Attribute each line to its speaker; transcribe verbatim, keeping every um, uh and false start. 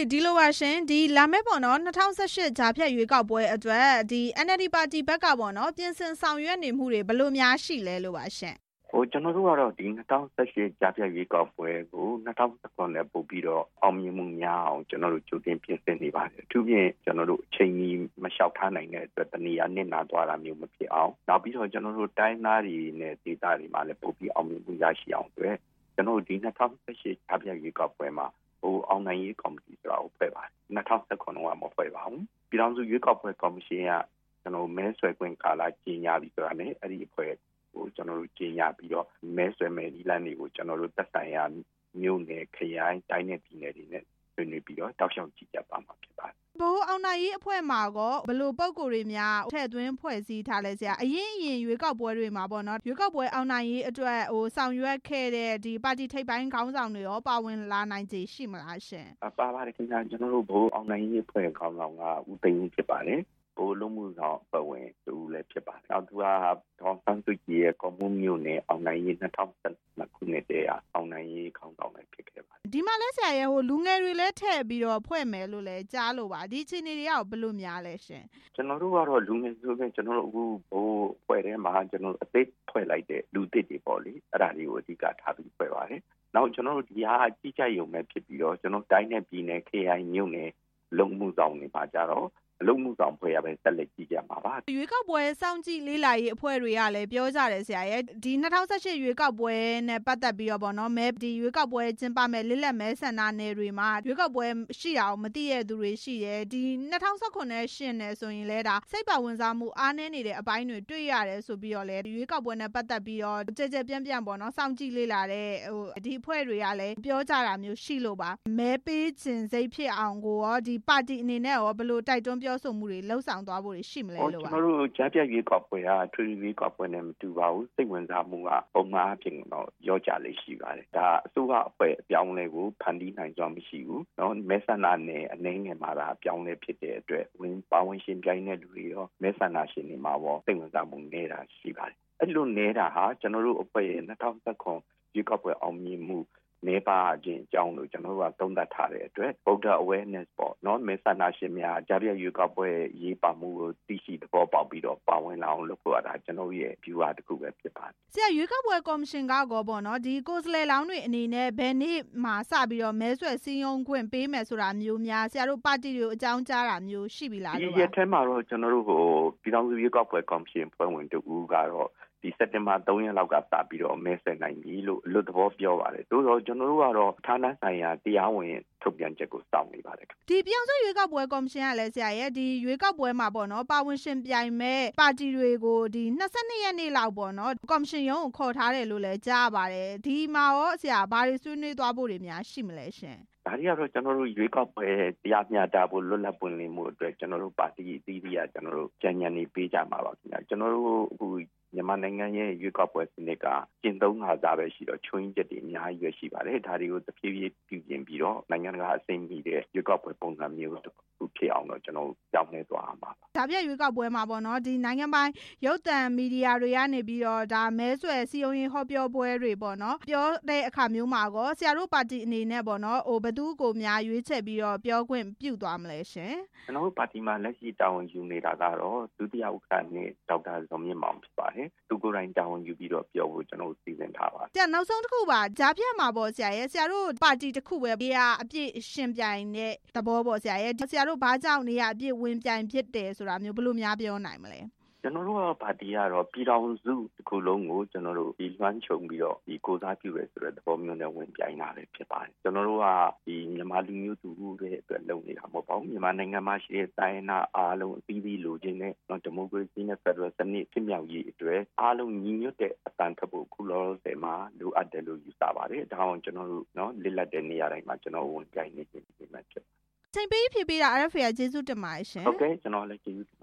Speaker 1: ဒီလိုပါရှင်ဒီလာမယ့်ပေါ့နော်၂၀၁၈ဂျာဖြတ်ရွေးကောက်ပွဲအတွက်ဒီ N L D ပါတီဘက်ကပေါ့နော်ပြင်ဆင်ဆောင်ရွက်နေမှုတွေဘယ်လိုများရှိလဲလို့ပါရှင်
Speaker 2: ဟိုကျွန်တော်တို့ကတော့ဒီ၂၀၁၈ဂျာဖြတ်ရွေးကောက်ပွဲကို၂၀၁၉နဲ့ပို့ပြီးတော့အောင်မြင်မှုများအောင်ကျွန်တော်တို့ကြိုတင်ပြင်ဆင်နေပါတယ်အထူးဖြင့်ကျွန်တော်တို့အချိန်ကြီးမလျှောက်ထားနိုင်တဲ့အတွက်တနည်းအားနစ်နာသွားတာမျိုးမဖြစ်အောင်နောက်ပြီးတော့ကျွန်တော်တို့တိုင်းသားတွေနဲ့ဒေသတွေမှာလည်းပို့ပြီးအောင်မြင်မှုရရှိအောင်အတွက်ကျွန်တော်တို့ဒီ၂၀၁၈ဂျာဖြတ်ရွေးကောက်ပွဲမှာဟိုအောင်နိုင်ရေးကော်မတီဆိုတာကိုဖွဲ့ပါတယ်၂၀၁၉ကမဖွဲ့ပါဘူးပြည်ထောင်စုရွေးကောက်ပွဲကော်မရှင်ကကျွန်တော်မဲဆွယ်ခွင့်ကာလကြီးညာပြီးဆိုတာနဲ့အဲ့ဒီအဖွဲ့ဟိုကျွန်တော်တို့ကြီးညာပြီးတော့မဲဆွယ်မဲဒီလန်တွေကိုကျွန်တော်တို့သက်ဆိုင်ရာမြို့နယ်ခရိုင်တိုင်းနယ်ပြည်နယ်တွေနဲ့ဆွေးနွေးပြီးတော့တောက်လျှောက်ကြီးကြပ်ပါမှာဖြစ်ပါတယ်
Speaker 1: ဘိုးအောင်နိုင်ရေးအဖွဲ့မှာကောဘယ်လိုပုံကိုယ်တွေများထည့်သွင်းဖွဲ့စည်းထားလဲဆရာအရင်အရင်ရွေးကောက်ပွဲတွေမှာပေါ့နော်ရွေးကောက်ပွဲအောင်နိုင်ရေးအတွက်ဟိုဆောင်ရွက်ခဲ့တဲ့ဒီပါတီထိပ်ပိုင်းခေါင်းဆောင်တွေရောပါဝင်လာနိုင်ခြေရှိမလားရှင်
Speaker 2: ပါပါတယ်ခင်ဗျာကျွန်တော်တို့ဘိုးအောင်နိုင်ရေးအဖွဲ့ခေါင်းဆောင်ကဦးသိန်းဦးဖြစ်ပါတယ်ဘိုးလုံးမှုဆောင်ပတ်ဝင်သူလည်းဖြစ်ပါတယ်နောက်သူကဒေါ်ဆန်းစုကြည်ရဲ့ကော်မွန်မျိုးနဲ့အောင်နိုင်ရေး၂၀၁၂ခုနှစ်တည်းကအောင်နိုင်ရေးခေါင်းဆောင်လည်းဖြစ်ခဲ့ပါတယ်
Speaker 1: ဒီမှာလဲဆရာရဲ့ဟိုလူငယ်တွေလည်းထည့်ပြီးတော့ဖွဲ့မယ်လို့လည်းကြားလို့ပါဒီအခြေအနေတွေကဘယ်လိုများလဲရှင်
Speaker 2: ကျွန်တော်တို့ကတော့လူငယ်ဆိုရင်ကျွန်တော်တို့အခုဘိုးဖွဲ့ထဲမှာကျွန်တော်အသေးဖွဲ့လိုက်တဲ့လူသစ်တွေပေါ့လေအဲ့ဒါတွေကိုအဓိကထားပြီးဖွဲ့ပါတယ်နောက်ကျွန်တော်တို့ဒီဟာကြီးကြပ်ရုံပဲဖြစ်ပြီးတော့ကျွန်တော်တိုင်းနဲ့ပြည်နယ် K I မြို့နယ်လုံမှုဆောင်တွေမှာကြတော့အလုံးမှုဆောင်ဖွဲ့ရပဲဆက်လက်ကြည့်ကြမှာပါ
Speaker 1: ရွေးကောက်ပွဲစောင့်ကြည့်လေးလာရေးအဖွဲ့တွေကလည်းပြောကြတယ်ဆရာရဲ့ဒီ၂၀၁၈ရွေးကောက်ပွဲနဲ့ပတ်သက်ပြီးတော့ဗောနော်မဲဒီရွေးကောက်ပွဲကျင်းပမဲ့လစ်လက်မဲဆန္ဒနယ်တွေမှာရွေးကောက်ပွဲရှိအောင်မသိရတဲ့သူတွေရှိတယ်ဒီ၂၀၁၉နဲ့ရှင်နယ်ဆိုရင်လဲဒါစိတ်ပါဝင်စားမှုအားနည်းနေတဲ့အပိုင်းတွေတွေ့ရတယ်ဆိုပြီးတော့လဲရွေးကောက်ပွဲနဲ့ပတ်သက်ပြီးတော့ကြဲကြဲပြန့်ပြန့်ဗောနော်စောင့်ကြည့်လေးလာတဲ့ဟိုဒီအဖွဲ့တွေကလည်းပြောကြတာမျိုးရှိလို့ပါမဲပေးခြင်းစိတ်ဖြစ်အောင်ကိုရောဒီပါတီအနေနဲ့ရောဘယ်လိုတိုက်တွန်းပြောဆိုမှုတွေလှုပ်ဆောင်သွားဖို့ရှိမလဲလို့
Speaker 2: ပါကျွန်တော်တို့ကြားပြရွေးကောက်ပွဲကထွေထွေရွေးကောက်ပွဲနဲ့မတူပါဘူးစိတ်ဝင်စားမှုကပုံမှန်အဖြစ်တော့ရောကြလေးရှိပါတယ်ဒါအစိုးရအဖွဲ့အပြောင်းလဲကိုဖန်တီးနိုင်စွမ်းမရှိဘူးเนาะမဲဆန္ဒနယ်အနေငယ်မှာဒါအပြောင်းလဲဖြစ်တဲ့အတွက်ဝင်ပါဝင်ရှင်ပြိုင်တဲ့လူတွေရောမဲဆန္ဒရှင်တွေမှာပေါ့စိတ်ဝင်စားမှုနေတာရှိပါတယ်အဲ့လိုနေတာဟာကျွန်တော်တို့အဖွဲ့ရဲ့၂၀၁၉ရွေးကောက်ပွဲအောင်မြင်မှုနေပါခြင်းအကြောင်းလို့ကျွန်တော်တို့ကသုံးသပ်ထားတဲ့အတွက် voter awareness ပေါ့နော်မဲဆန္ဒရှင်များကြားပြရွေးကောက်ပွဲရေးပါမှုကိုသိရှိသဘောပေါက်ပြီးတော့ပါဝင်လာအောင်လုပ်ဖို့တာကျွန်တော်ရဲ့ view ဟာတစ်ခုပဲဖြစ်ပါတယ်
Speaker 1: ဆရာရွေးကောက်ပွဲကော်မရှင်ကကောပေါ့နော်ဒီကိုယ်စားလှယ်လောင်းတွေအနေနဲ့ဘယ်နေ့မှာစပြီးတော့မဲဆွယ်စည်းရုံးခွင့်ပေးမယ်ဆိုတာမျိုးများဆရာတို့ပါတီတွေကိုအကြောင်းကြားတာမျိုးရှိပြီလား
Speaker 2: လို့ပါဒီရက်ထဲမှာတော့ကျွန်တော်တို့ဟိုပြည်ထောင်စုရွေးကောက်ပွဲကော်မရှင်ဖွဲ့ဝင်တို့ဦးကတော့ဒီစက်တင်ဘာ၃ရက်လောက်ကစပြီးတော့မဲဆွယ်နိုင်ပြီလို့အလွတ်သဘောပြောပါတယ်သို့တော့ကျွန်တော်တို့ကတော့ဌာနဆိုင်ရာတရားဝင်ထုတ်ပြန်ချက်ကိုစောင့်နေပါတယ်
Speaker 1: ဒီပြောင်းလဲရွေးကောက်ပွဲကော်မရှင်ကလည်းဆရာရဲ့ဒီရွေးကောက်ပွဲမှာပေါ့နော်ပါဝင်ရှင်ပြိုင်မဲ့ပါတီတွေကိုဒီ၂၂ရက်နေ့လောက်ပေါ့နော်ကော်မရှင်ရုံးကိုခေါ်ထားတယ်လို့လည်းကြားပါတယ်ဒီမှာရောဆရာဘာတွေဆွေးနွေးသွားဖို့တွေများရှိမလဲရှင်
Speaker 2: ဒါတွေကတော့ကျွန်တော်တို့ရွေးကောက်ပွဲတရားမျှတဖို့လွတ်လပ်ပွင့်လင်းမှုအတွက်ကျွန်တော်တို့ပါတီအသီးသီးကကျွန်တော်တို့ကြံညံနေပေးကြမှာပါခင်ဗျာကျွန်တော်တို့အခုမြန်မာနိုင်ငံရဲ့ရွေးကောက်ပွဲစနစ်ကကျင့်သုံးခါစားပဲရှိတော့ချွင်းချက်တွေအများကြီးပဲရှိပါတယ်ဒါတွေကိုတဖြည်းဖြည်းပြုပြင်ပြီးတော့နိုင်ငံတကာအစိမ့်မိတဲ့ရွေးကောက်ပွဲပုံစံမျိုးတစ်ခုဖြစ်အောင်တော့ကျွန်တော်ပြောင်းလဲသွားမှာပါ
Speaker 1: ဒါပြရွေးကောက်ပွဲမှာပေါ့နော်ဒီနိုင်ငံပိုင်းရုပ်သံမီဒီယာတွေကနေပြီးတော့ဒါမဲဆွယ်စီယုံရင်ဟောပြောပွဲတွေပေါ့နော်ပြောတဲ့အခါမျိုးမှာကောဆရာတို့ပါတီအနေနဲ့ပေါ့နော်ဟိုဘသူကိုများရွေးချယ်ပြီးတော့ပြောခွင့်ပြုသွားမလဲရှင်
Speaker 2: ကျွန်တော်တို့ပါတီမှာလက်ရှိတာဝန်ယူနေတာကတော့ဒုတိယဥက္ကဋ္ဌနဲ့ဒေါက်တာဇော်မြင့်မောင်ဖြစ်ပါတယ်သူကိုယ်တိုင်တာဝန်ယူပြီးတော့ပြောဖို့ကျွန်တော်တို့စီစဉ်ထားပါတယ်
Speaker 1: ။ကြာနောက်ဆုံးတစ်ခုပါကြားဖြတ်မှာပေါ့ဆရာရဲ့ဆရာတို့ပါတီတစ်ခုပဲဘေးကအပြည့်ရှင်ပြိုင်တဲ့သဘောပေါ့ဆရာရဲ့ဆရာတို့ဘာကြောင့်နေရအပြည့်ဝင်ပြိုင်ဖြစ်တယ်ဆိုတာမျိုးဘယ်လိုများပြောနိုင်မလဲ။
Speaker 2: ကျွန်တော်တို့ကပါတီကတော့ပြည်ထောင်စုတစ်ခုလုံးကိုကျွန်တော်တို့ဒီလွှမ်းခြုံပြီးတော့ဒီကိုစားပြုရဲဆိုတဲ့သဘောမျိုးနဲ့ဝင်ပြိုင်တာလည်းဖြစ်ပါတယ်ကျွန်တော်တို့ကဒီမြန်မာလူမျိုးသူတွေအတွက်လုပ်နေတာမဟုတ်ပါဘူးမြန်မာနိုင်ငံမှာရှိတဲ့တိုင်းနာအားလုံးအသီးသီးလိုချင်တဲ့ဒီမိုကရေစီနဲ့ဖက်ဒရယ်စနစ်ဖြစ်မြောက်ရေးအတွက်အားလုံးညီညွတ်တဲ့အတန်ထပ်ဖို့ခုလောလောဆယ်မှာလိုအပ်တယ်လို့ယူဆပါတယ်ဒါအောင်ကျွန်တော်တို့เนาะလစ်လက်တဲ့နေရာတိုင်းမှာကျွန်တော်ဝင်ပြိုင်နေခြင်းဖြစ်မှာဖြစ်
Speaker 1: ချိန်ပေးဖြည့်ပေးတာ R F A ကျေးဇူးတင်ပါတယ်ရှင်
Speaker 2: ဟုတ်ကဲ့ကျွန်တော်လည်းကျေးဇူး